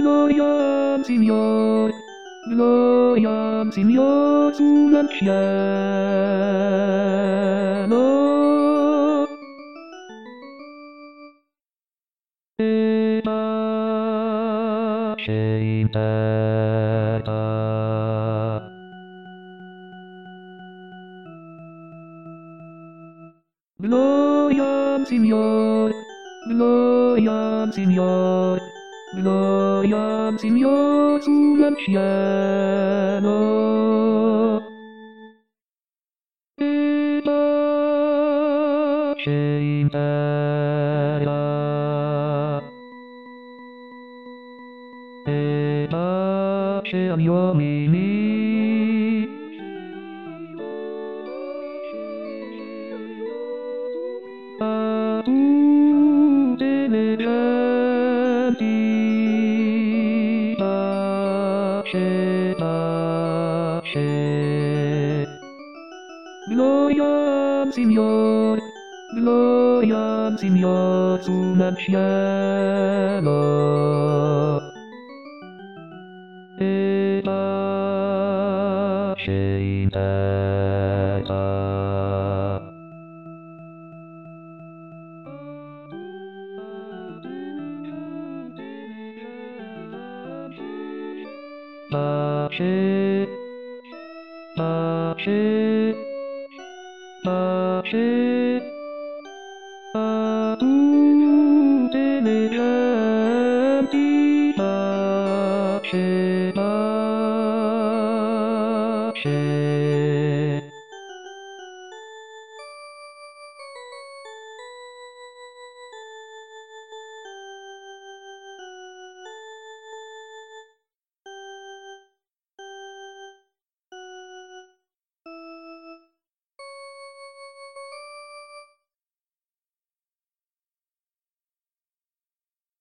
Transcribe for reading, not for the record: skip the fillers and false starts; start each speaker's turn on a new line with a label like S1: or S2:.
S1: Gloriam Signor, Gloriam Signor sull'al cielo. E pace in terra. Gloriam Signor, Gloriam Signor, Gloriam Signor sull'al cielo. E pace in terra. E pace agli uomini. A tutte le genti, pace, pace. Gloriam Signor, Gloriam Signor sull'al cielo. E pace in terra. Pace, pace, pace, a tutte le genti, pace, pace.